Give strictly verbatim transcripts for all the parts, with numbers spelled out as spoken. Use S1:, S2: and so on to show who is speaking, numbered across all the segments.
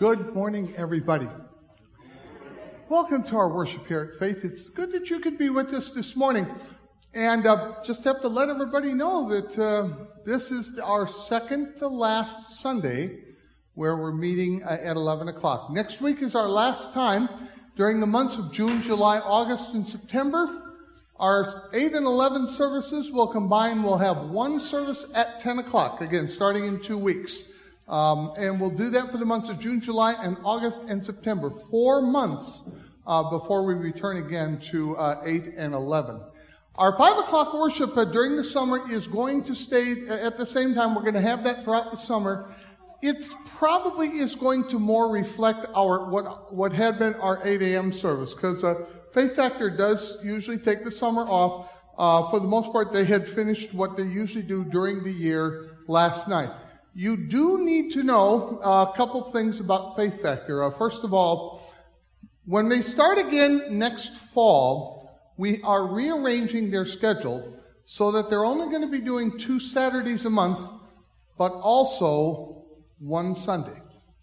S1: Good morning, everybody. Welcome to our worship here at Faith. It's good that you could be with us this morning. And uh, just have to let everybody know that uh, this is our second to last Sunday where we're meeting uh, at eleven o'clock. Next week is our last time. During the months of June, July, August, and September, our eight and eleven services will combine. We'll have one service at ten o'clock, again, starting in two weeks. Um, and we'll do that for the months of June, July, and August, and September. Four months uh, before we return again to uh, eight and eleven. Our five o'clock worship uh, during the summer is going to stay at the same time. We're going to have that throughout the summer. It's probably is going to more reflect our what what had been our eight a.m. service, because uh, Faith Factor does usually take the summer off. Uh, for the most part, they had finished what they usually do during the year last night. You do need to know uh, a couple things about Faith Factor. Uh, first of all, when they start again next fall, we are rearranging their schedule so that they're only going to be doing two Saturdays a month, but also one Sunday.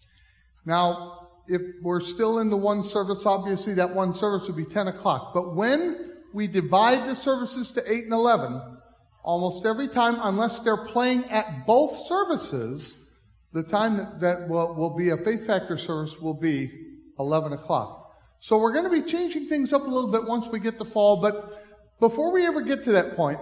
S1: Now, if we're still in the one service, obviously that one service would be ten o'clock. But when we divide the services to eight and eleven, almost every time, unless they're playing at both services, the time that, that will, will be a Faith Factor service will be eleven o'clock. So we're going to be changing things up a little bit once we get to fall. But before we ever get to that point,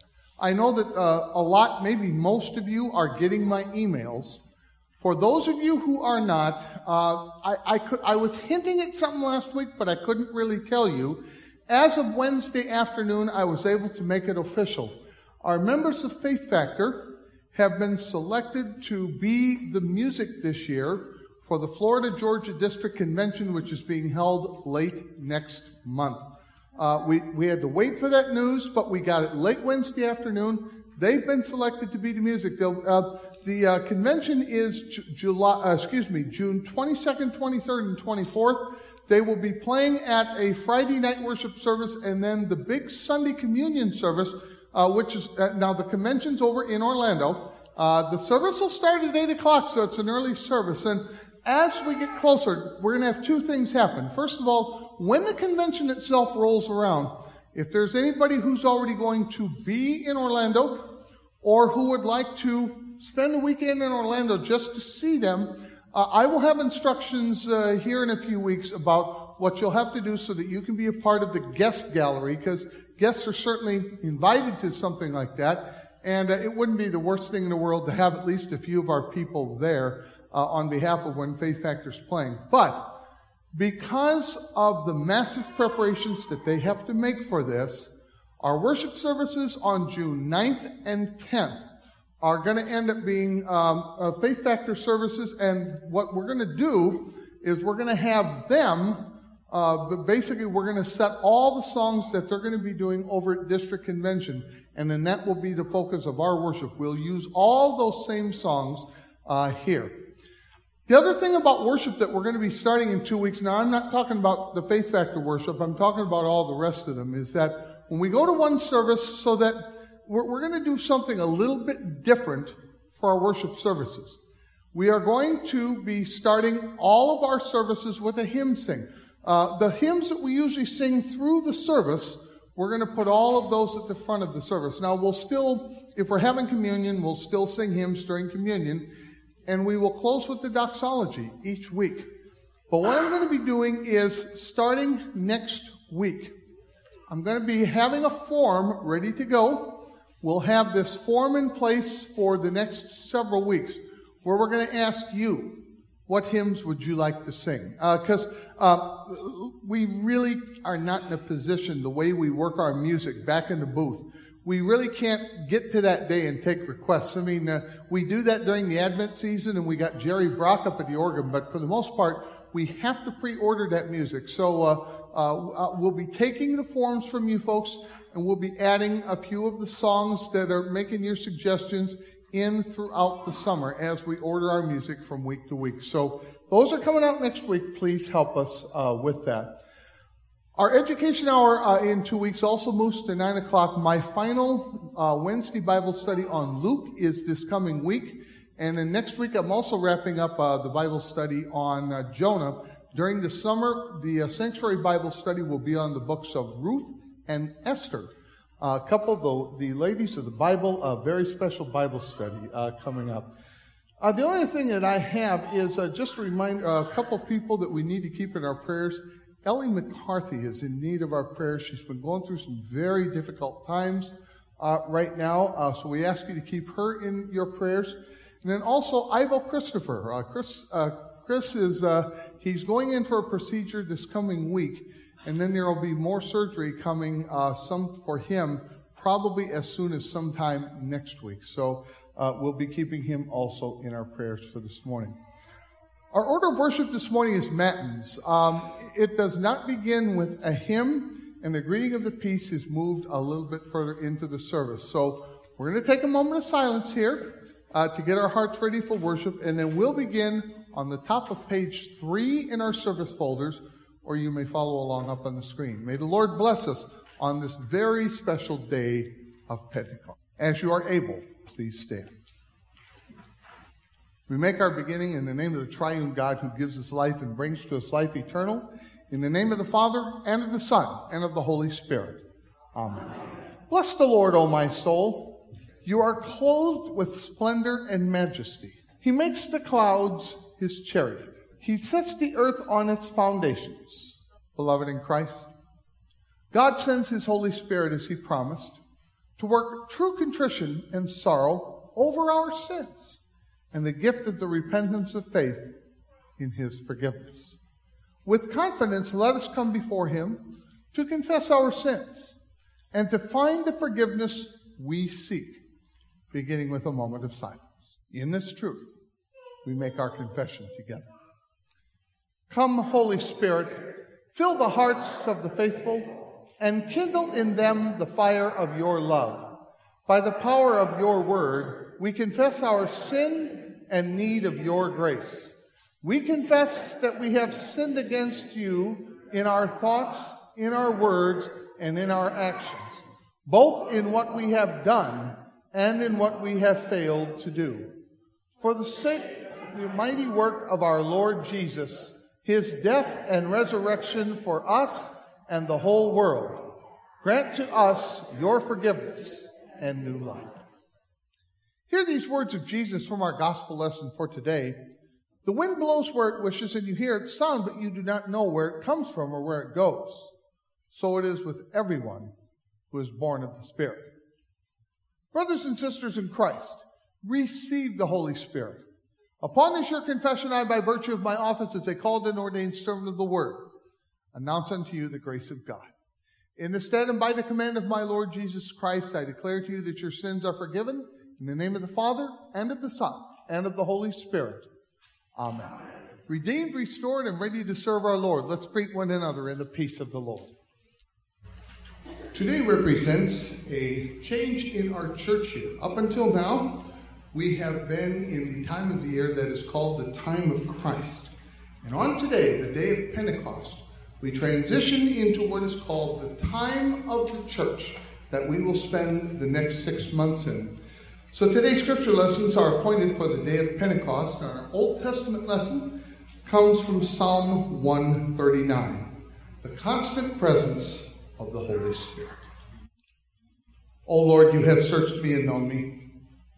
S1: I know that uh, a lot, maybe most of you are getting my emails. For those of you who are not, uh, I, I, could, I was hinting at something last week, but I couldn't really tell you. As of Wednesday afternoon, I was able to make it official. Our members of Faith Factor have been selected to be the music this year for the Florida-Georgia District Convention, which is being held late next month. Uh, we, we had to wait for that news, but we got it late Wednesday afternoon. They've been selected to be the music. Uh, the uh, convention is J- July, uh, excuse me, June twenty-second, twenty-third, and twenty-fourth. They will be playing at a Friday night worship service and then the big Sunday communion service, uh, which is, uh, now the convention's over in Orlando. Uh, the service will start at eight o'clock, so it's an early service. And as we get closer, we're going to have two things happen. First of all, when the convention itself rolls around, if there's anybody who's already going to be in Orlando or who would like to spend a weekend in Orlando just to see them, uh, I will have instructions uh, here in a few weeks about what you'll have to do so that you can be a part of the guest gallery, because guests are certainly invited to something like that, and uh, it wouldn't be the worst thing in the world to have at least a few of our people there uh, on behalf of when Faith Factor's playing. But because of the massive preparations that they have to make for this, our worship services on June ninth and tenth are going to end up being um, uh, Faith Factor services, and what we're going to do is we're going to have them, uh, but basically we're going to set all the songs that they're going to be doing over at District Convention, and then that will be the focus of our worship. We'll use all those same songs uh, here. The other thing about worship that we're going to be starting in two weeks, now I'm not talking about the Faith Factor worship, I'm talking about all the rest of them, is that when we go to one service, so that we're, we're going to do something a little bit different for our worship services. We are going to be starting all of our services with a hymn sing. Uh, the hymns that we usually sing through the service, we're going to put all of those at the front of the service. Now, we'll still, if we're having communion, we'll still sing hymns during communion, and we will close with the doxology each week. But what I'm going to be doing is, starting next week, I'm going to be having a form ready to go. We'll have this form in place for the next several weeks, where we're going to ask you, what hymns would you like to sing? Because uh, uh, we really are not in a position, the way we work our music back in the booth, we really can't get to that day and take requests. I mean, uh, we do that during the Advent season, and we got Jerry Brock up at the organ, but for the most part, we have to pre-order that music. So uh, uh, we'll be taking the forms from you folks, and we'll be adding a few of the songs that are making your suggestions in throughout the summer as we order our music from week to week. So those are coming out next week. Please help us uh, with that. Our education hour uh, in two weeks also moves to nine o'clock. My final uh, Wednesday Bible study on Luke is this coming week. And then next week, I'm also wrapping up uh, the Bible study on uh, Jonah. During the summer, the uh, Sanctuary Bible study will be on the books of Ruth and Esther. Uh, a couple of the, the ladies of the Bible, a very special Bible study uh, coming up. Uh, the only thing that I have is uh, just to remind uh, a couple of people that we need to keep in our prayers. Ellie McCarthy is in need of our prayers. She's been going through some very difficult times uh, right now, uh, so we ask you to keep her in your prayers. And then also Ivo Christopher. Uh, Chris, uh, Chris is uh, he's going in for a procedure this coming week, and then there will be more surgery coming uh, some for him probably as soon as sometime next week. So uh, we'll be keeping him also in our prayers for this morning. Our order of worship this morning is Matins. Um, it does not begin with a hymn, and the greeting of the peace is moved a little bit further into the service. So we're going to take a moment of silence here uh, to get our hearts ready for worship, and then we'll begin on the top of page three in our service folders, or you may follow along up on the screen. May the Lord bless us on this very special day of Pentecost. As you are able, please stand. We make our beginning in the name of the triune God who gives us life and brings to us life eternal. In the name of the Father, and of the Son, and of the Holy Spirit. Amen. Bless the Lord, O my soul. You are clothed with splendor and majesty. He makes the clouds his chariot. He sets the earth on its foundations. Beloved in Christ, God sends his Holy Spirit as he promised to work true contrition and sorrow over our sins and the gift of the repentance of faith in his forgiveness. With confidence, let us come before him to confess our sins and to find the forgiveness we seek, beginning with a moment of silence. In this truth, we make our confession together. Come, Holy Spirit, fill the hearts of the faithful and kindle in them the fire of your love. By the power of your word, we confess our sin and need of your grace. We confess that we have sinned against you in our thoughts, in our words, and in our actions, both in what we have done and in what we have failed to do. For the sake of the mighty work of our Lord Jesus, his death and resurrection for us and the whole world, grant to us your forgiveness and new life. Hear these words of Jesus from our gospel lesson for today. The wind blows where it wishes, and you hear its sound, but you do not know where it comes from or where it goes. So it is with everyone who is born of the Spirit. Brothers and sisters in Christ, receive the Holy Spirit. Upon this your confession, I, by virtue of my office as a called and ordained servant of the Word, announce unto you the grace of God. In the stead and by the command of my Lord Jesus Christ, I declare to you that your sins are forgiven, in the name of the Father, and of the Son, and of the Holy Spirit. Amen. Amen. Redeemed, restored, and ready to serve our Lord. Let's greet one another in the peace of the Lord. Today represents a change in our church year. Up until now, we have been in the time of the year that is called the time of Christ. And on today, the day of Pentecost, we transition into what is called the time of the church that we will spend the next six months in. So today's scripture lessons are appointed for the day of Pentecost. Our Old Testament lesson comes from Psalm one thirty-nine, the constant presence of the Holy Spirit. O Lord, you have searched me and known me.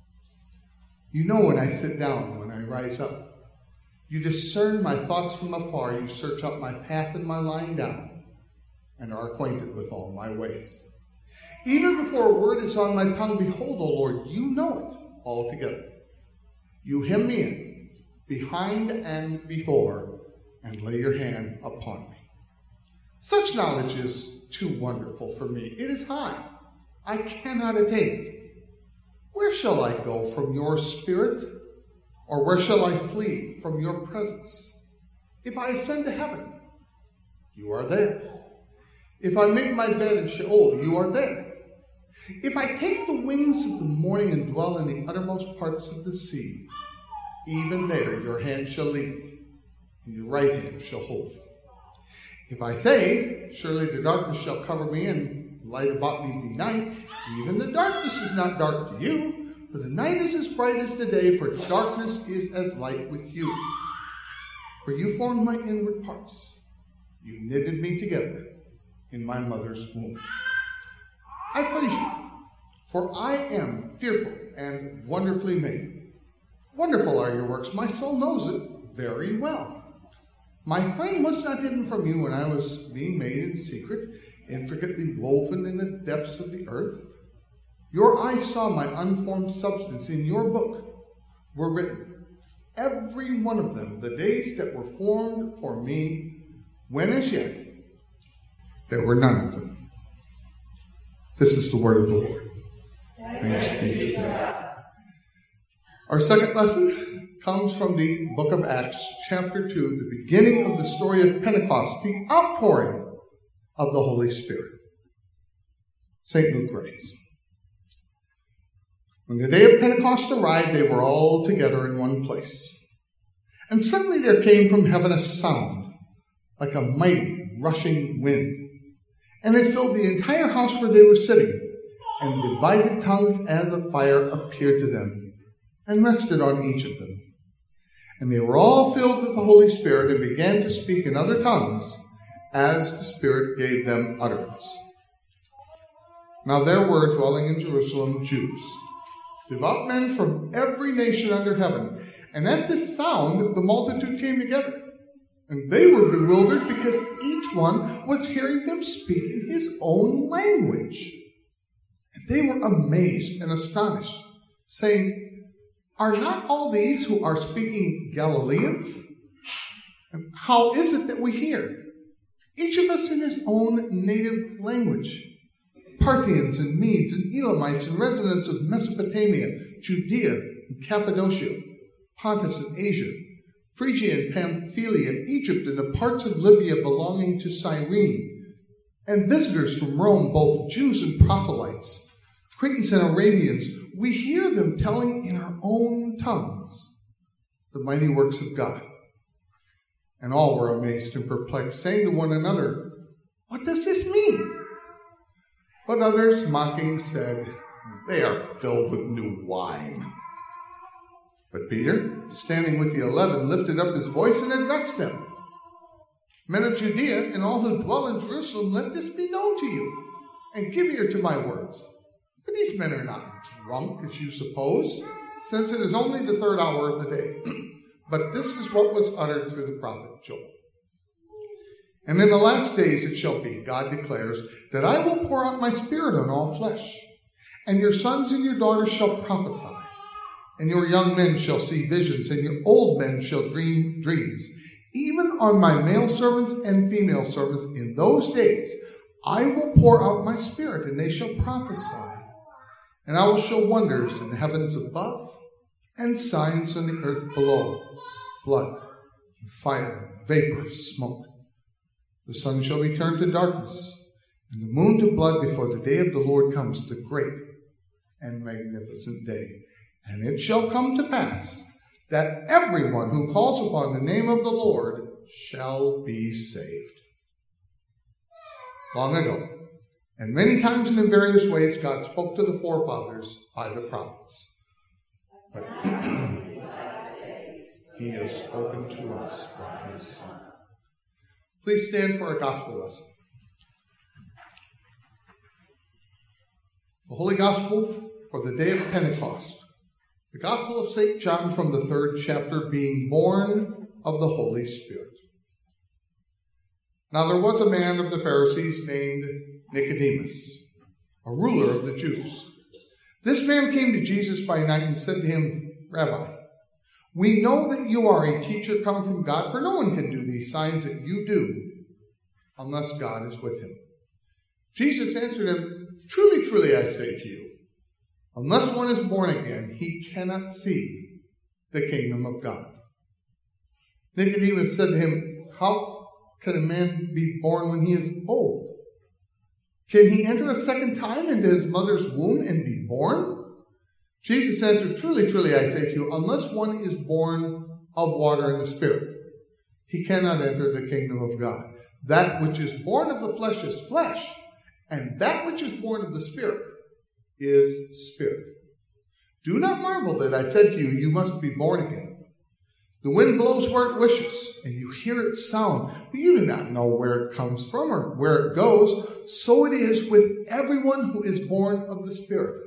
S1: You know when I sit down, when I rise up. You discern my thoughts from afar. You search up my path and my lying down, and are acquainted with all my ways. Even before a word is on my tongue, behold, O Lord, you know it altogether. You hem me in, behind and before, and lay your hand upon me. Such knowledge is too wonderful for me. It is high. I cannot attain it. Where shall I go from your spirit? Or where shall I flee from your presence? If I ascend to heaven, you are there. If I make my bed in Sheol, you are there. If I take the wings of the morning and dwell in the uttermost parts of the sea, even there your hand shall lead me, and your right hand shall hold me. If I say, surely the darkness shall cover me, and the light about me be night, even the darkness is not dark to you, For the night is as bright as the day, for darkness is as light with you. For you formed my inward parts. You knitted me together in my mother's womb. I praise you, for I am fearful and wonderfully made. Wonderful are your works. My soul knows it very well. My frame was not hidden from you when I was being made in secret, intricately woven in the depths of the earth. Your eyes saw my unformed substance. In your book were written, every one of them, the days that were formed for me, when as yet there were none of them. This is the word of the Lord. Thanks be to God. Our second lesson comes from the book of Acts, chapter two, the beginning of the story of Pentecost, the outpouring of the Holy Spirit. Saint Luke writes, when the day of Pentecost arrived, they were all together in one place. And suddenly there came from heaven a sound, like a mighty rushing wind. And it filled the entire house where they were sitting, and divided tongues as of fire appeared to them, and rested on each of them. And they were all filled with the Holy Spirit, and began to speak in other tongues, as the Spirit gave them utterance. Now there were dwelling in Jerusalem Jews, devout men from every nation under heaven. And at this sound, the multitude came together. And they were bewildered because each one was hearing them speak in his own language. And they were amazed and astonished, saying, are not all these who are speaking Galileans? And how is it that we hear, each of us in his own native language? Parthians and Medes and Elamites and residents of Mesopotamia, Judea and Cappadocia, Pontus and Asia, Phrygia and Pamphylia, Egypt and the parts of Libya belonging to Cyrene, and visitors from Rome, both Jews and proselytes, Cretans and Arabians, we hear them telling in our own tongues the mighty works of God. And all were amazed and perplexed, saying to one another, what does this mean? But others, mocking, said, they are filled with new wine. But Peter, standing with the eleven, lifted up his voice and addressed them. Men of Judea and all who dwell in Jerusalem, let this be known to you, and give ear to my words. For these men are not drunk, as you suppose, since it is only the third hour of the day. But this is what was uttered through the prophet Joel. And in the last days it shall be, God declares, that I will pour out my Spirit on all flesh, and your sons and your daughters shall prophesy, and your young men shall see visions, and your old men shall dream dreams. Even on my male servants and female servants in those days I will pour out my Spirit, and they shall prophesy. And I will show wonders in the heavens above, and signs on the earth below, blood, and fire, and vapor of smoke. The sun shall be turned to darkness, and the moon to blood before the day of the Lord comes, the great and magnificent day. And it shall come to pass that everyone who calls upon the name of the Lord shall be saved. Long ago, and many times and in various ways, God spoke to the forefathers by the prophets. But he has spoken to us by his Son. Please stand for our gospel lesson. The Holy Gospel for the day of Pentecost. The Gospel of Saint John from the third chapter, being born of the Holy Spirit. Now there was a man of the Pharisees named Nicodemus, a ruler of the Jews. This man came to Jesus by night and said to him, Rabbi, we know that you are a teacher come from God, for no one can do these signs that you do unless God is with him. Jesus answered him, Truly, truly, I say to you, unless one is born again, he cannot see the kingdom of God. Nicodemus said to him, How can a man be born when he is old? Can he enter a second time into his mother's womb and be born? Jesus answered, Truly, truly, I say to you, unless one is born of water and the Spirit, he cannot enter the kingdom of God. That which is born of the flesh is flesh, and that which is born of the Spirit is spirit. Do not marvel that I said to you, you must be born again. The wind blows where it wishes, and you hear its sound, but you do not know where it comes from or where it goes. So it is with everyone who is born of the Spirit.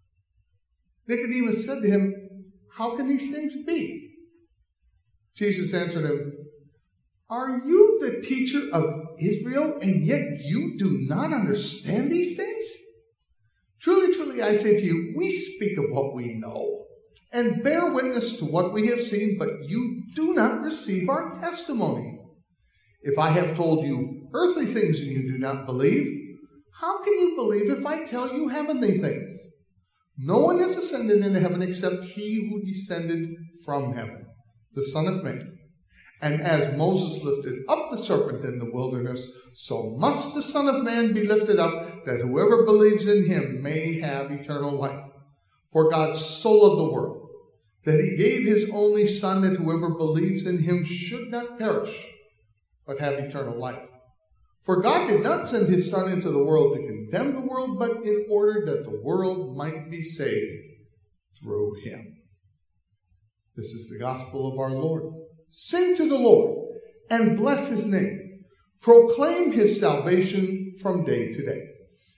S1: Nicodemus said to him, how can these things be? Jesus answered him, are you the teacher of Israel, and yet you do not understand these things? Truly, truly, I say to you, we speak of what we know, and bear witness to what we have seen, but you do not receive our testimony. If I have told you earthly things and you do not believe, how can you believe if I tell you heavenly things? No one has ascended into heaven except he who descended from heaven, the Son of Man. And as Moses lifted up the serpent in the wilderness, so must the Son of Man be lifted up, that whoever believes in him may have eternal life. For God so loved the world, that he gave his only Son, that whoever believes in him should not perish, but have eternal life. For God did not send his Son into the world to condemn the world, but in order that the world might be saved through him. This is the gospel of our Lord. Sing to the Lord and bless his name. Proclaim his salvation from day to day.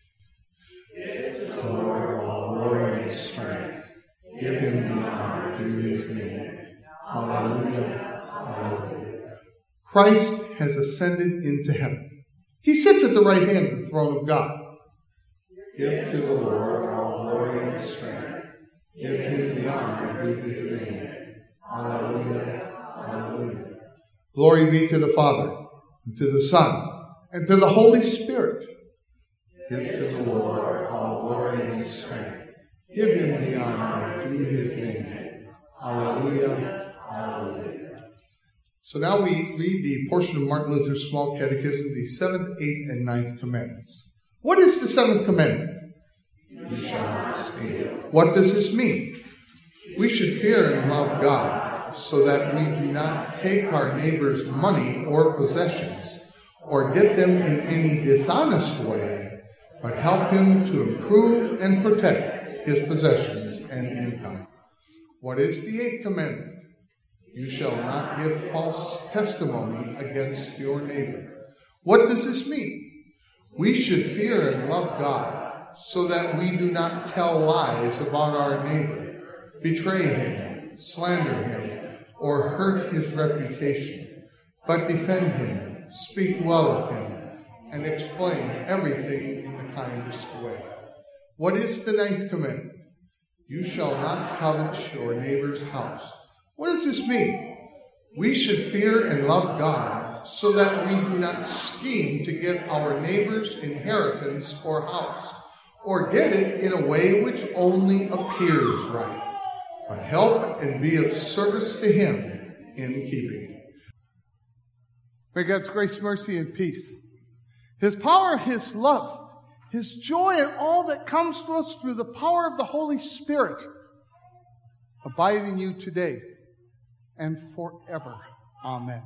S2: Give to the Lord all glory and strength. Give him the honor due his name. Hallelujah. Hallelujah.
S1: Christ has ascended into heaven. He sits at the right hand of the throne of God.
S2: Give to the Lord all glory and strength. Give him the honor due his name. Hallelujah. Hallelujah.
S1: Glory be to the Father, and to the Son, and to the Holy Spirit.
S2: Give to the Lord all glory and strength. Give him the honor due his name. Hallelujah. Hallelujah.
S1: So now we read the portion of Martin Luther's Small Catechism, the seventh, eighth, and ninth commandments. What is the seventh commandment?
S2: You shall not steal.
S1: What does this mean? We should fear and love God, so that we do not take our neighbor's money or possessions, or get them in any dishonest way, but help him to improve and protect his possessions and income. What is the eighth commandment? You shall not give false testimony against your neighbor. What does this mean? We should fear and love God, so that we do not tell lies about our neighbor, betray him, slander him, or hurt his reputation, but defend him, speak well of him, and explain everything in the kindest way. What is the ninth commandment? You shall not covet your neighbor's house. What does this mean? We should fear and love God, so that we do not scheme to get our neighbor's inheritance or house, or get it in a way which only appears right, but help and be of service to him in keeping it. May God's grace, mercy, and peace, his power, his love, his joy, and all that comes to us through the power of the Holy Spirit abide in you today and forever. Amen.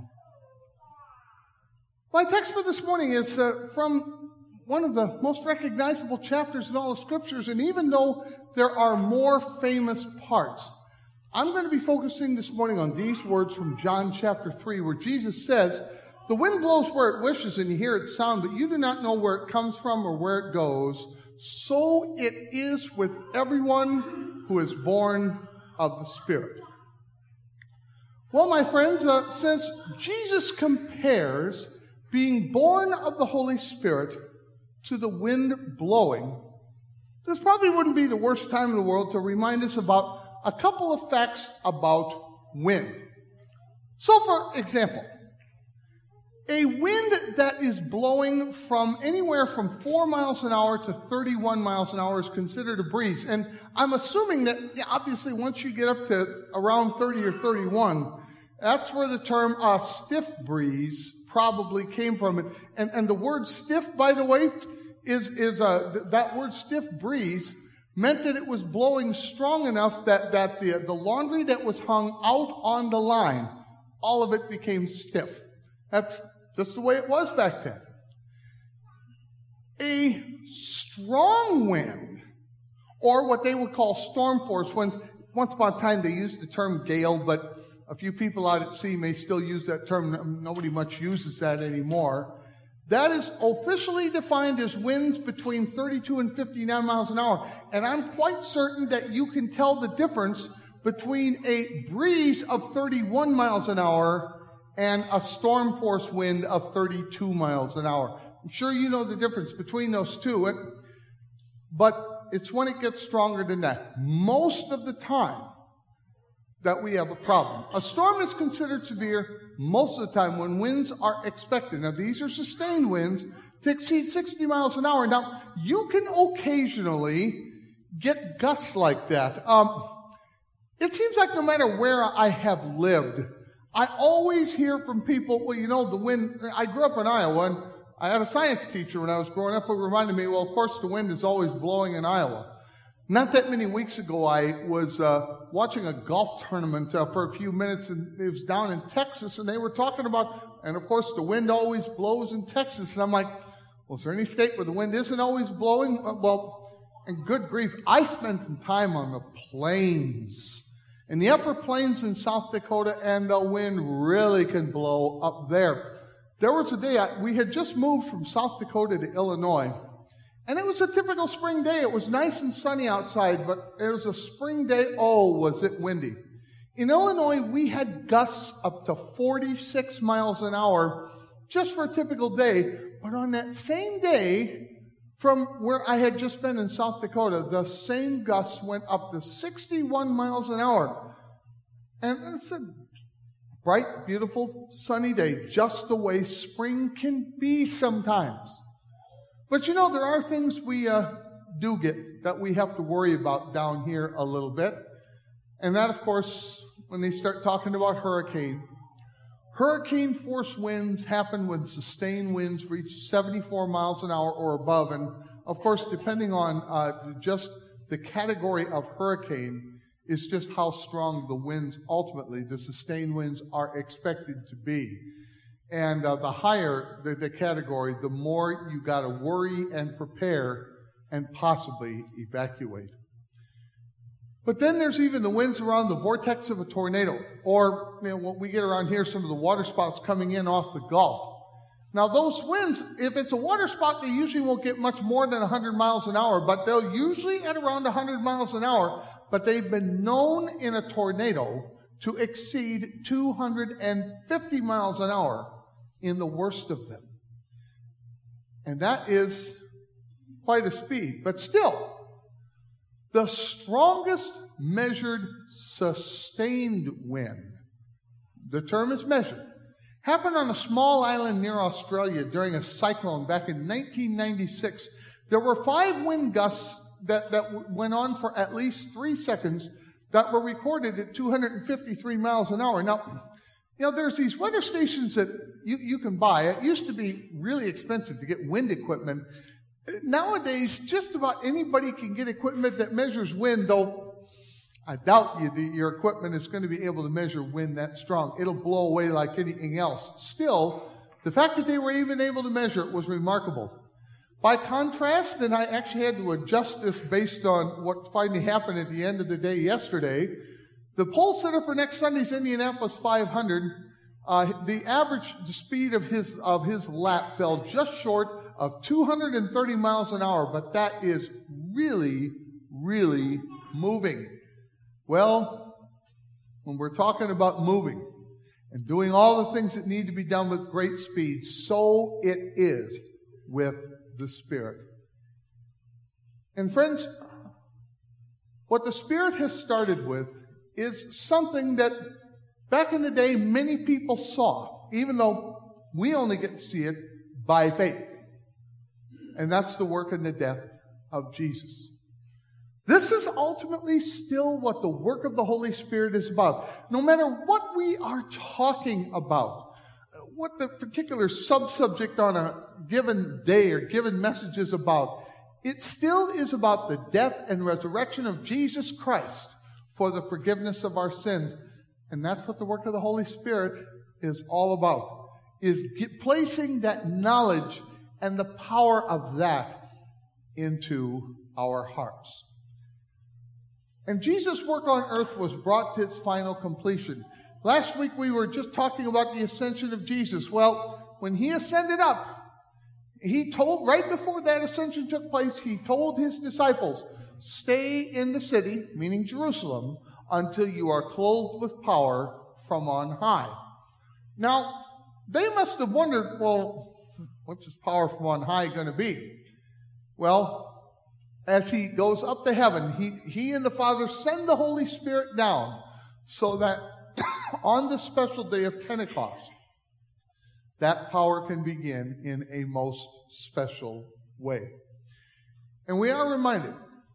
S1: My text for this morning is uh, from one of the most recognizable chapters in all the Scriptures, and even though there are more famous parts, I'm going to be focusing this morning on these words from John chapter three, where Jesus says, "The wind blows where it wishes, and you hear its sound, but you do not know where it comes from or where it goes. So it is with everyone who is born of the Spirit." Well, my friends, uh, since Jesus compares being born of the Holy Spirit to the wind blowing, this probably wouldn't be the worst time in the world to remind us about a couple of facts about wind. So, for example, a wind that is blowing from anywhere from four miles an hour to thirty-one miles an hour is considered a breeze. And I'm assuming that, yeah, obviously, once you get up to around thirty or thirty-one, that's where the term uh, stiff breeze probably came from. And, and the word stiff, by the way, is, is uh, th- that word stiff breeze meant that it was blowing strong enough that, that the, the laundry that was hung out on the line, all of it became stiff. That's just the way it was back then. A strong wind or what they would call storm force winds. Once upon a time they used the term gale, but a few people out at sea may still use that term. Nobody much uses that anymore. That is officially defined as winds between thirty-two and fifty-nine miles an hour. And I'm quite certain that you can tell the difference between a breeze of thirty-one miles an hour and a storm force wind of thirty-two miles an hour. I'm sure you know the difference between those two, but it's when it gets stronger than that. Most of the time that we have a problem. A storm is considered severe most of the time when winds are expected. Now, these are sustained winds to exceed sixty miles an hour. Now, you can occasionally get gusts like that. Um, it seems like no matter where I have lived, I always hear from people, well, you know, the wind, I grew up in Iowa, and I had a science teacher when I was growing up who reminded me, well, of course, the wind is always blowing in Iowa. Not that many weeks ago, I was uh, watching a golf tournament uh, for a few minutes, and it was down in Texas, and they were talking about, and of course, the wind always blows in Texas. And I'm like, well, is there any state where the wind isn't always blowing? Uh, well, and good grief, I spent some time on the plains, in the upper plains in South Dakota, and the wind really can blow up there. There was a day, I, we had just moved from South Dakota to Illinois, and it was a typical spring day. It was nice and sunny outside, but it was a spring day. Oh, was it windy. In Illinois, we had gusts up to forty-six miles an hour just for a typical day. But on that same day, from where I had just been in South Dakota, the same gusts went up to sixty-one miles an hour. And it's a bright, beautiful, sunny day, just the way spring can be sometimes. But you know, there are things we uh, do get that we have to worry about down here a little bit. And that, of course, when they start talking about hurricane. Hurricane force winds happen when sustained winds reach seventy-four miles an hour or above. And, of course, depending on uh, just the category of hurricane is just how strong the winds ultimately, the sustained winds, are expected to be. And uh, the higher the, the category, the more you got to worry and prepare and possibly evacuate. But then there's even the winds around the vortex of a tornado, or you know, what we get around here, some of the water spots coming in off the Gulf. Now those winds, if it's a water spot, they usually won't get much more than one hundred miles an hour, but they'll usually at around one hundred miles an hour, but they've been known in a tornado to exceed two hundred fifty miles an hour in the worst of them. And that is quite a speed. But still, the strongest measured sustained wind, the term is measured, happened on a small island near Australia during a cyclone back in nineteen ninety-six. There were five wind gusts that, that went on for at least three seconds that were recorded at two hundred fifty-three miles an hour. Now, you know, there's these weather stations that you, you can buy. It used to be really expensive to get wind equipment. Nowadays, just about anybody can get equipment that measures wind, though I doubt you, the, your equipment is going to be able to measure wind that strong. It'll blow away like anything else. Still, the fact that they were even able to measure it was remarkable. By contrast, and I actually had to adjust this based on what finally happened at the end of the day yesterday, the pole sitter for next Sunday's Indianapolis five hundred, uh, the average speed of his of his lap fell just short of two hundred thirty miles an hour, but that is really, really moving. Well, when we're talking about moving and doing all the things that need to be done with great speed, so it is with the Spirit. And friends, what the Spirit has started with is something that back in the day many people saw, even though we only get to see it by faith. And that's the work and the death of Jesus. This is ultimately still what the work of the Holy Spirit is about. No matter what we are talking about, what the particular sub-subject on a given day or given message is about, it still is about the death and resurrection of Jesus Christ for the forgiveness of our sins. And that's what the work of the Holy Spirit is all about, is get, placing that knowledge and the power of that into our hearts. And Jesus' work on earth was brought to its final completion. Last week we were just talking about the ascension of Jesus. Well, when he ascended up, he told, right before that ascension took place, he told his disciples, stay in the city, meaning Jerusalem, until you are clothed with power from on high. Now, they must have wondered, well, what's this power from on high going to be? Well, as he goes up to heaven, he, he and the Father send the Holy Spirit down so that on the special day of Pentecost, that power can begin in a most special way. And we are reminded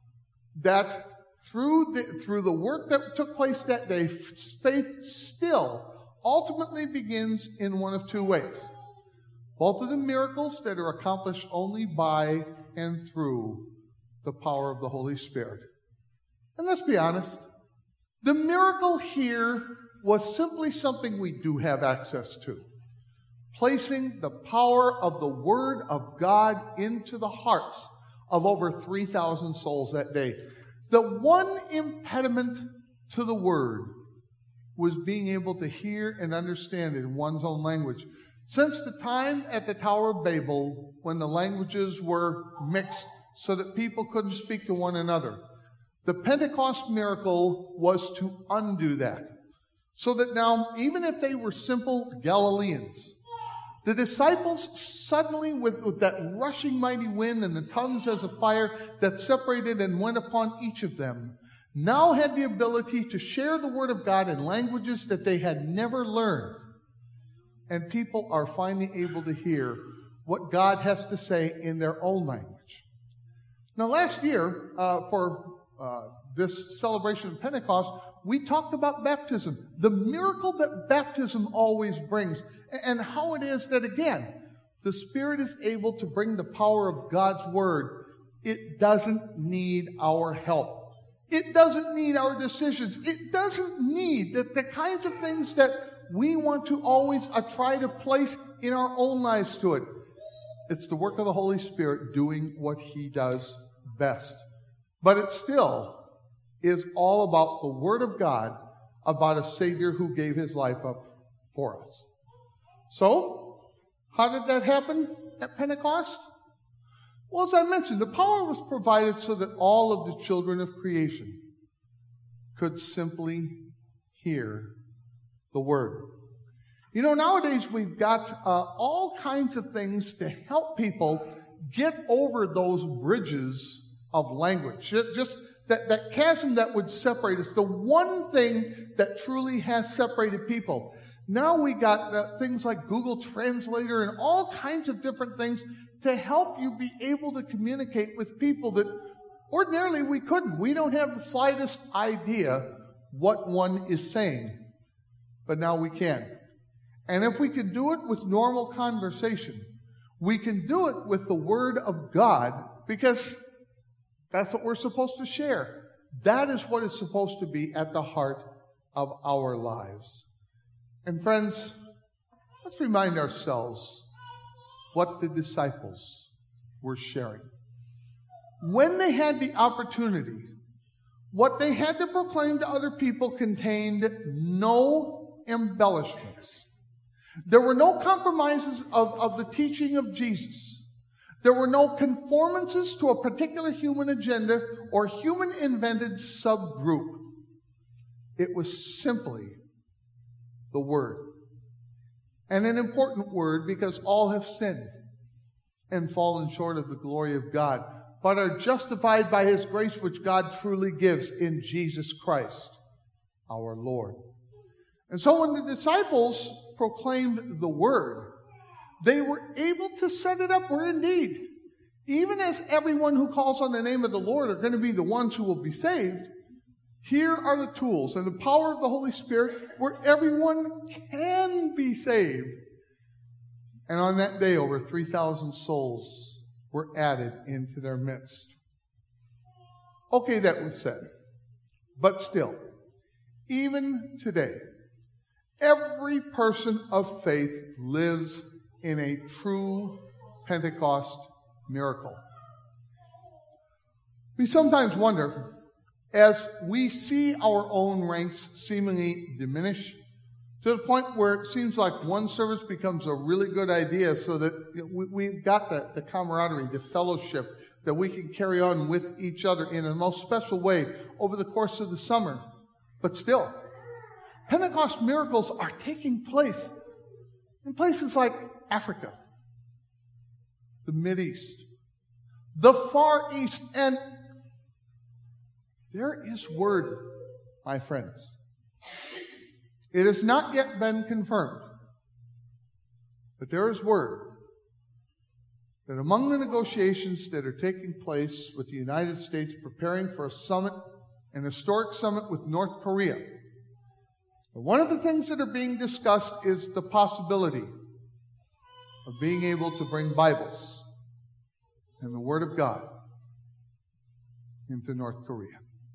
S1: that through the, through the work that took place that day, faith still ultimately begins in one of two ways. Both of the miracles that are accomplished only by and through the power of the Holy Spirit. And let's be honest, the miracle here was simply something we do have access to. Placing the power of the Word of God into the hearts of over three thousand souls that day. The one impediment to the Word was being able to hear and understand it in one's own language. Since the time at the Tower of Babel, when the languages were mixed so that people couldn't speak to one another, the Pentecost miracle was to undo that. So that now, even if they were simple Galileans, the disciples suddenly, with, with that rushing mighty wind and the tongues as a fire that separated and went upon each of them, now had the ability to share the Word of God in languages that they had never learned. And people are finally able to hear what God has to say in their own language. Now, last year, uh, for uh, this celebration of Pentecost, we talked about baptism, the miracle that baptism always brings, and how it is that, again, the Spirit is able to bring the power of God's Word. It doesn't need our help. It doesn't need our decisions. It doesn't need the, the kinds of things that we want to always uh, try to place in our own lives to it. It's the work of the Holy Spirit doing what He does best. But it still is all about the Word of God, about a Savior who gave His life up for us. So, how did that happen at Pentecost? Well, as I mentioned, the power was provided so that all of the children of creation could simply hear the Word. You know, nowadays we've got uh, all kinds of things to help people get over those bridges of language. Just that, that chasm that would separate us, the one thing that truly has separated people. Now we got uh, things like Google Translator and all kinds of different things to help you be able to communicate with people that ordinarily we couldn't. We don't have the slightest idea what one is saying, but now we can. And if we can do it with normal conversation, we can do it with the Word of God, because that's what we're supposed to share. That is what is supposed to be at the heart of our lives. And friends, let's remind ourselves what the disciples were sharing. When they had the opportunity, what they had to proclaim to other people contained no embellishments. There were no compromises of, of the teaching of Jesus. There were no conformances to a particular human agenda or human-invented subgroup. It was simply the Word. And an important word, because all have sinned and fallen short of the glory of God, but are justified by His grace which God truly gives in Jesus Christ, our Lord. And so when the disciples proclaimed the Word, they were able to set it up where indeed, even as everyone who calls on the name of the Lord are going to be the ones who will be saved, here are the tools and the power of the Holy Spirit where everyone can be saved. And on that day, over three thousand souls were added into their midst. Okay, that was said. But still, even today, every person of faith lives in a true Pentecost miracle. We sometimes wonder, as we see our own ranks seemingly diminish to the point where it seems like one service becomes a really good idea so that we've got the, the camaraderie, the fellowship that we can carry on with each other in a most special way over the course of the summer. But still, Pentecost miracles are taking place in places like Africa, the Mideast, the Far East, and there is word, my friends. It has not yet been confirmed, but there is word that among the negotiations that are taking place with the United States preparing for a summit, an historic summit with North Korea, one of the things that are being discussed is the possibility of being able to bring Bibles and the Word of God into North Korea.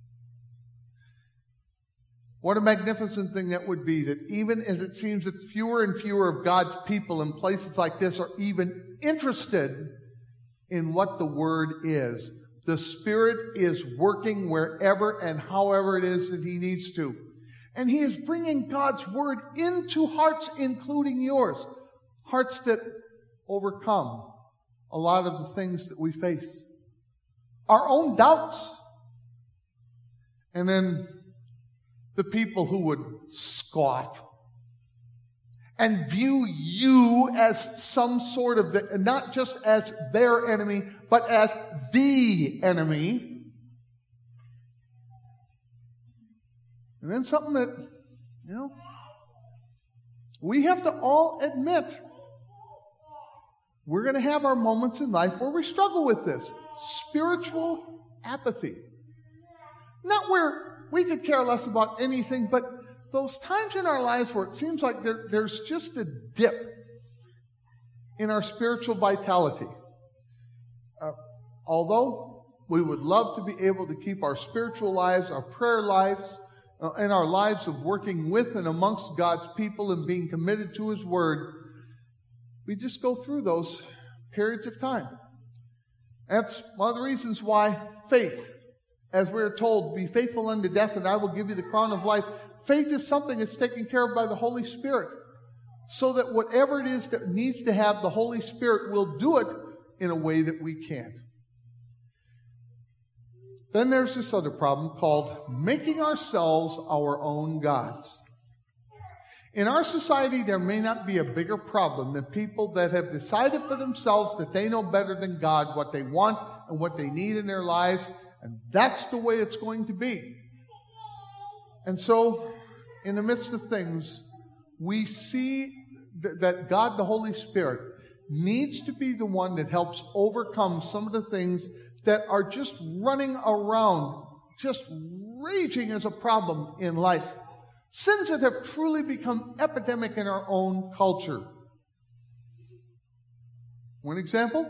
S1: What a magnificent thing that would be, that even as it seems that fewer and fewer of God's people in places like this are even interested in what the Word is, the Spirit is working wherever and however it is that He needs to. And He is bringing God's Word into hearts, including yours. Hearts that overcome a lot of the things that we face. Our own doubts. And then the people who would scoff and view you as some sort of, the, not just as their enemy, but as the enemy. And then something that, you know, we have to all admit, we're going to have our moments in life where we struggle with this. Spiritual apathy. Not where we could care less about anything, but those times in our lives where it seems like there, there's just a dip in our spiritual vitality. Uh, although we would love to be able to keep our spiritual lives, our prayer lives, uh, and our lives of working with and amongst God's people and being committed to His Word, we just go through those periods of time. That's one of the reasons why faith, as we're told, be faithful unto death and I will give you the crown of life. Faith is something that's taken care of by the Holy Spirit. So that whatever it is that needs to have, the Holy Spirit will do it in a way that we can't. Then there's this other problem called making ourselves our own gods. In our society, there may not be a bigger problem than people that have decided for themselves that they know better than God what they want and what they need in their lives. And that's the way it's going to be. And so, in the midst of things, we see th- that God, the Holy Spirit, needs to be the one that helps overcome some of the things that are just running around, just raging as a problem in life. Sins that have truly become epidemic in our own culture. One example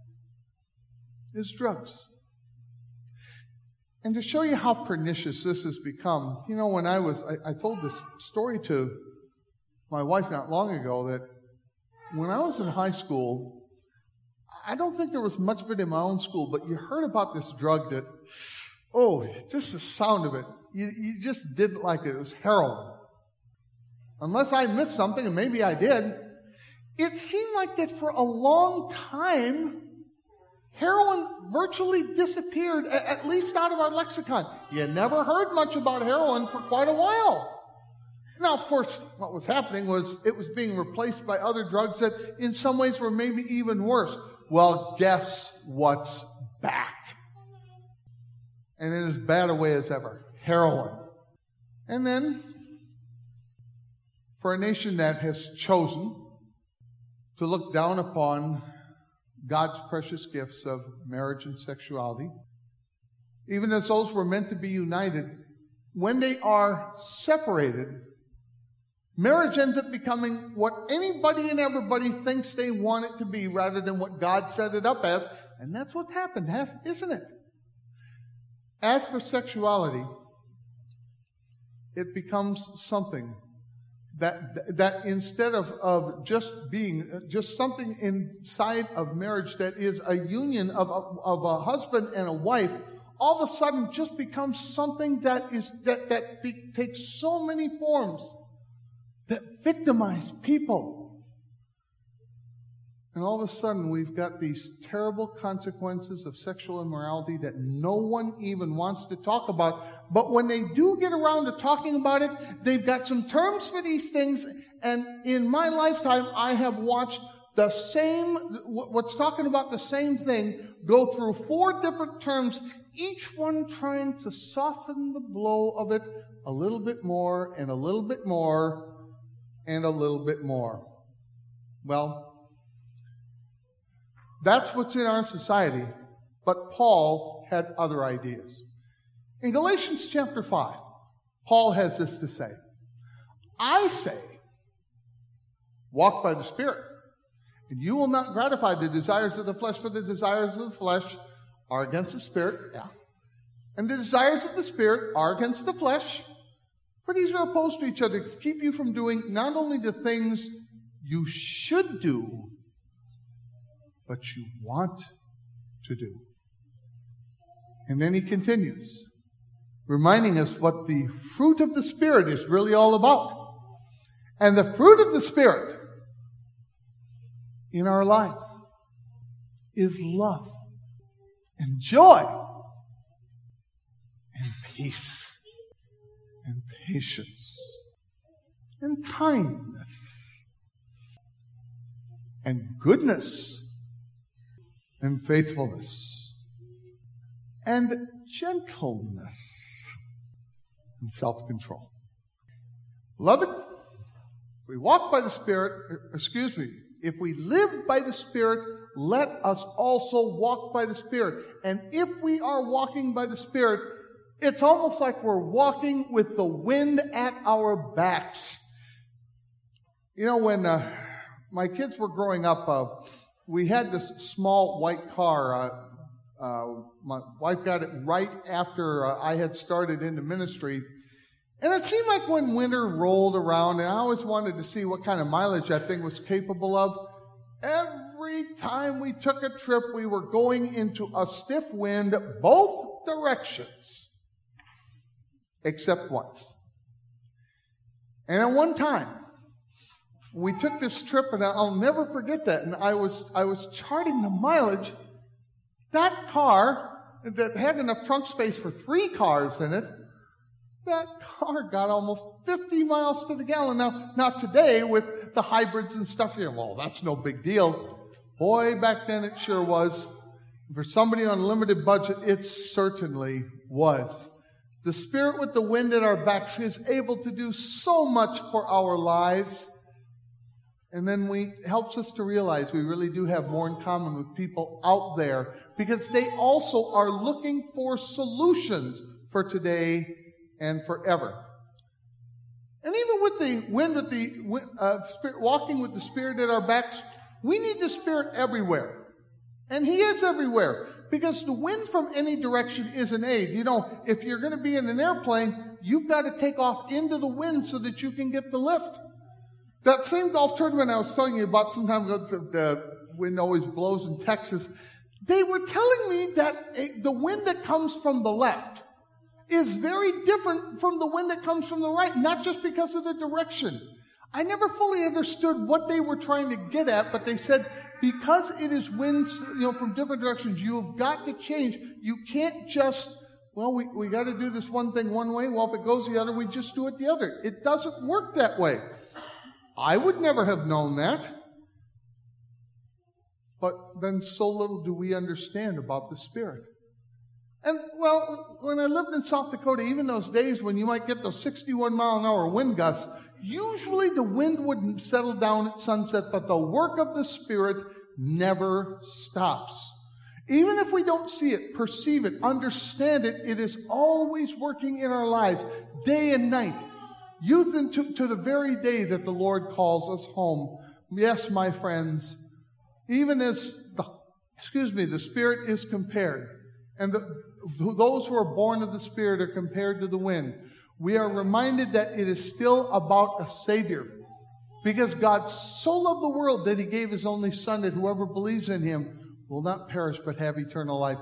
S1: is drugs. And to show you how pernicious this has become, you know, when I was, I, I told this story to my wife not long ago that when I was in high school, I don't think there was much of it in my own school, but you heard about this drug that, oh, just the sound of it, you, you just didn't like it. It was heroin. Unless I missed something, and maybe I did, it seemed like that for a long time, heroin virtually disappeared, at least out of our lexicon. You never heard much about heroin for quite a while. Now, of course, what was happening was it was being replaced by other drugs that in some ways were maybe even worse. Well, guess what's back? And in as bad a way as ever, heroin. And then, for a nation that has chosen to look down upon God's precious gifts of marriage and sexuality, even as those were meant to be united, when they are separated, marriage ends up becoming what anybody and everybody thinks they want it to be rather than what God set it up as. And that's what's happened, isn't it? As for sexuality, it becomes something That, that instead of, of just being just something inside of marriage that is a union of, of, of a husband and a wife, all of a sudden just becomes something that is that, that be, takes so many forms that victimize people. And all of a sudden, we've got these terrible consequences of sexual immorality that no one even wants to talk about. But when they do get around to talking about it, they've got some terms for these things. And in my lifetime, I have watched the same, what's talking about the same thing, go through four different terms, each one trying to soften the blow of it a little bit more and a little bit more and a little bit more. Well, that's what's in our society, but Paul had other ideas. In Galatians chapter five, Paul has this to say, I say, walk by the Spirit, and you will not gratify the desires of the flesh, for the desires of the flesh are against the Spirit, yeah, and the desires of the Spirit are against the flesh, for these are opposed to each other to keep you from doing not only the things you should do, but you want to do. And then he continues, reminding us what the fruit of the Spirit is really all about. And the fruit of the Spirit in our lives is love and joy and peace and patience and kindness and goodness and faithfulness, and gentleness, and self-control. Beloved, if we walk by the Spirit, excuse me, if we live by the Spirit, let us also walk by the Spirit. And if we are walking by the Spirit, it's almost like we're walking with the wind at our backs. You know, when uh, my kids were growing up, uh, we had this small white car. Uh, uh, my wife got it right after uh, I had started into ministry. And it seemed like when winter rolled around, and I always wanted to see what kind of mileage that thing was capable of, every time we took a trip, we were going into a stiff wind both directions, except once. And at one time, we took this trip, and I'll never forget that. And I was I was charting the mileage. That car that had enough trunk space for three cars in it, that car got almost fifty miles to the gallon. Now, now today with the hybrids and stuff, you know, well, that's no big deal. Boy, back then it sure was. For somebody on a limited budget, it certainly was. The Spirit with the wind at our backs is able to do so much for our lives. And then we helps us to realize we really do have more in common with people out there, because they also are looking for solutions for today and forever. And even with the wind, with the uh, spirit, walking with the Spirit at our backs, we need the Spirit everywhere. And He is everywhere, because the wind from any direction is an aid. You know, if you're going to be in an airplane, you've got to take off into the wind so that you can get the lift. That same golf tournament I was telling you about sometime ago, the, the wind always blows in Texas, they were telling me that a, the wind that comes from the left is very different from the wind that comes from the right, not just because of the direction. I never fully understood what they were trying to get at, but they said because it is winds, you know, from different directions, you've got to change. You can't just, well, we, we got to do this one thing one way. Well, if it goes the other, we just do it the other. It doesn't work that way. I would never have known that. But then so little do we understand about the Spirit. And, well, when I lived in South Dakota, even those days when you might get those sixty-one mile an hour wind gusts, usually the wind wouldn't settle down at sunset, but the work of the Spirit never stops. Even if we don't see it, perceive it, understand it, it is always working in our lives, day and night. Youth into to the very day that the Lord calls us home. Yes, my friends, even as the, excuse me, the Spirit is compared, and the, those who are born of the Spirit are compared to the wind, we are reminded that it is still about a Savior. Because God so loved the world that He gave His only Son, that whoever believes in Him will not perish but have eternal life.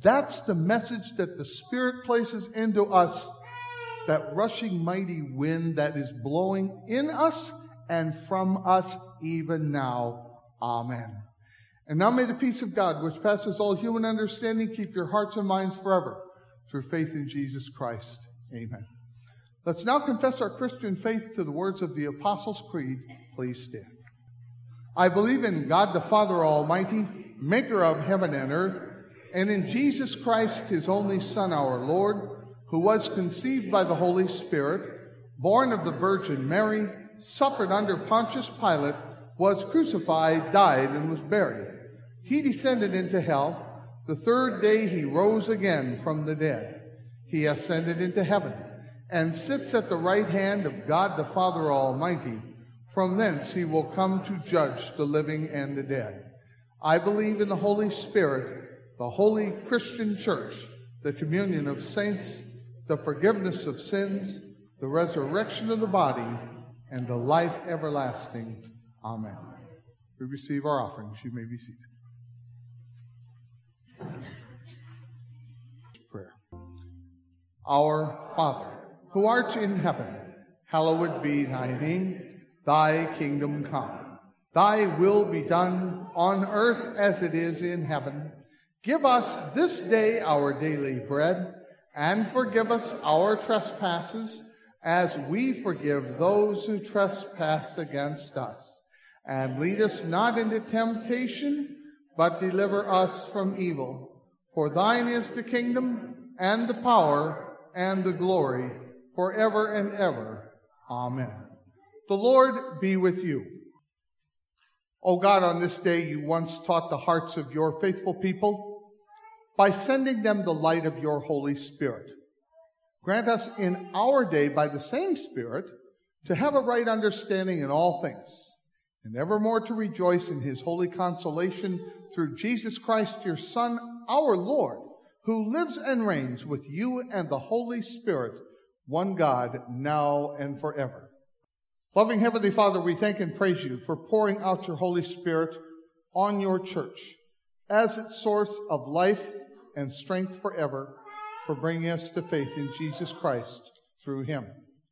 S1: That's the message that the Spirit places into us, that rushing mighty wind that is blowing in us and from us even now. Amen. And now may the peace of God, which passes all human understanding, keep your hearts and minds forever through faith in Jesus Christ. Amen. Let's now confess our Christian faith to the words of the Apostles' Creed. Please stand. I believe in God the Father Almighty, maker of heaven and earth, and in Jesus Christ, his only Son, our Lord, who was conceived by the Holy Spirit, born of the Virgin Mary, suffered under Pontius Pilate, was crucified, died, and was buried. He descended into hell. The third day he rose again from the dead. He ascended into heaven and sits at the right hand of God the Father Almighty. From thence he will come to judge the living and the dead. I believe in the Holy Spirit, the holy Christian church, the communion of saints, the forgiveness of sins, the resurrection of the body, and the life everlasting. Amen. We receive our offerings. You may be seated. Prayer. Our Father, who art in heaven, hallowed be thy name. Thy kingdom come. Thy will be done on earth as it is in heaven. Give us this day our daily bread, and forgive us our trespasses, as we forgive those who trespass against us. And lead us not into temptation, but deliver us from evil. For thine is the kingdom, and the power, and the glory, forever and ever. Amen. The Lord be with you. O God, on this day you once taught the hearts of your faithful people by sending them the light of your Holy Spirit. Grant us in our day, by the same Spirit, to have a right understanding in all things, and evermore to rejoice in his holy consolation through Jesus Christ, your Son, our Lord, who lives and reigns with you and the Holy Spirit, one God, now and forever. Loving Heavenly Father, we thank and praise you for pouring out your Holy Spirit on your church as its source of life and strength forever, for bringing us to faith in Jesus Christ through him.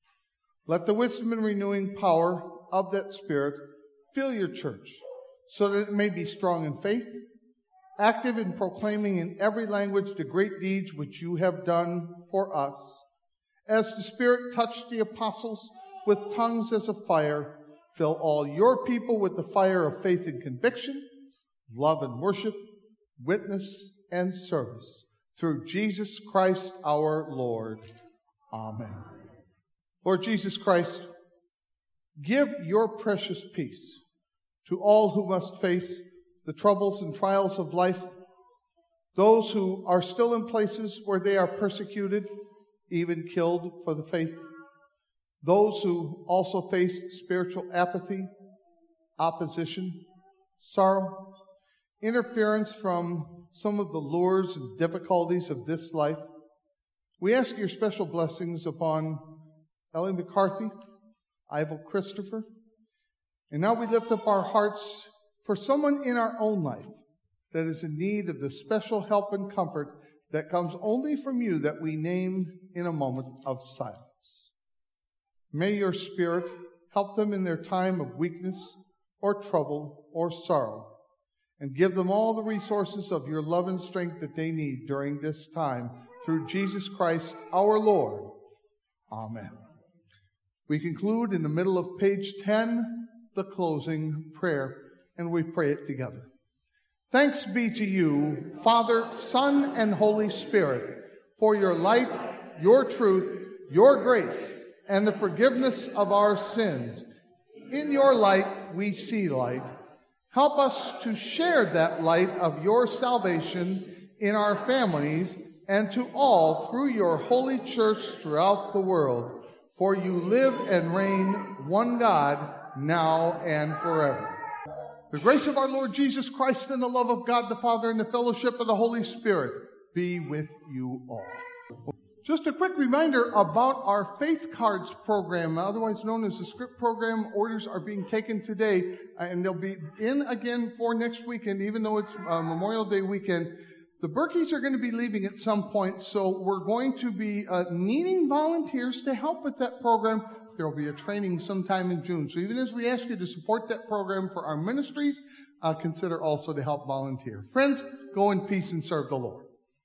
S1: Let the wisdom and renewing power of that Spirit fill your church so that it may be strong in faith, active in proclaiming in every language the great deeds which you have done for us. As the Spirit touched the apostles with tongues as of fire, fill all your people with the fire of faith and conviction, love and worship, witness and service. Through Jesus Christ our Lord. Amen. Lord Jesus Christ, give your precious peace to all who must face the troubles and trials of life, those who are still in places where they are persecuted, even killed for the faith, those who also face spiritual apathy, opposition, sorrow, interference from some of the lures and difficulties of this life. We ask your special blessings upon Ellie McCarthy, Ivo Christopher, and now we lift up our hearts for someone in our own life that is in need of the special help and comfort that comes only from you, that we name in a moment of silence. May your Spirit help them in their time of weakness or trouble or sorrow, and give them all the resources of your love and strength that they need during this time, through Jesus Christ our Lord. Amen. We conclude in the middle of page ten, the closing prayer, and we pray it together. Thanks be to you, Father, Son, and Holy Spirit, for your light, your truth, your grace, and the forgiveness of our sins. In your light we see light. Help us to share that light of your salvation in our families and to all through your holy church throughout the world. For you live and reign, one God, now and forever. The grace of our Lord Jesus Christ and the love of God the Father and the fellowship of the Holy Spirit be with you all. Just a quick reminder about our Faith Cards program, otherwise known as the Script program. Orders are being taken today, and they'll be in again for next weekend, even though it's uh, Memorial Day weekend. The Berkeys are going to be leaving at some point, so we're going to be uh, needing volunteers to help with that program. There will be a training sometime in June. So even as we ask you to support that program for our ministries, uh, consider also to help volunteer. Friends, go in peace and serve the Lord.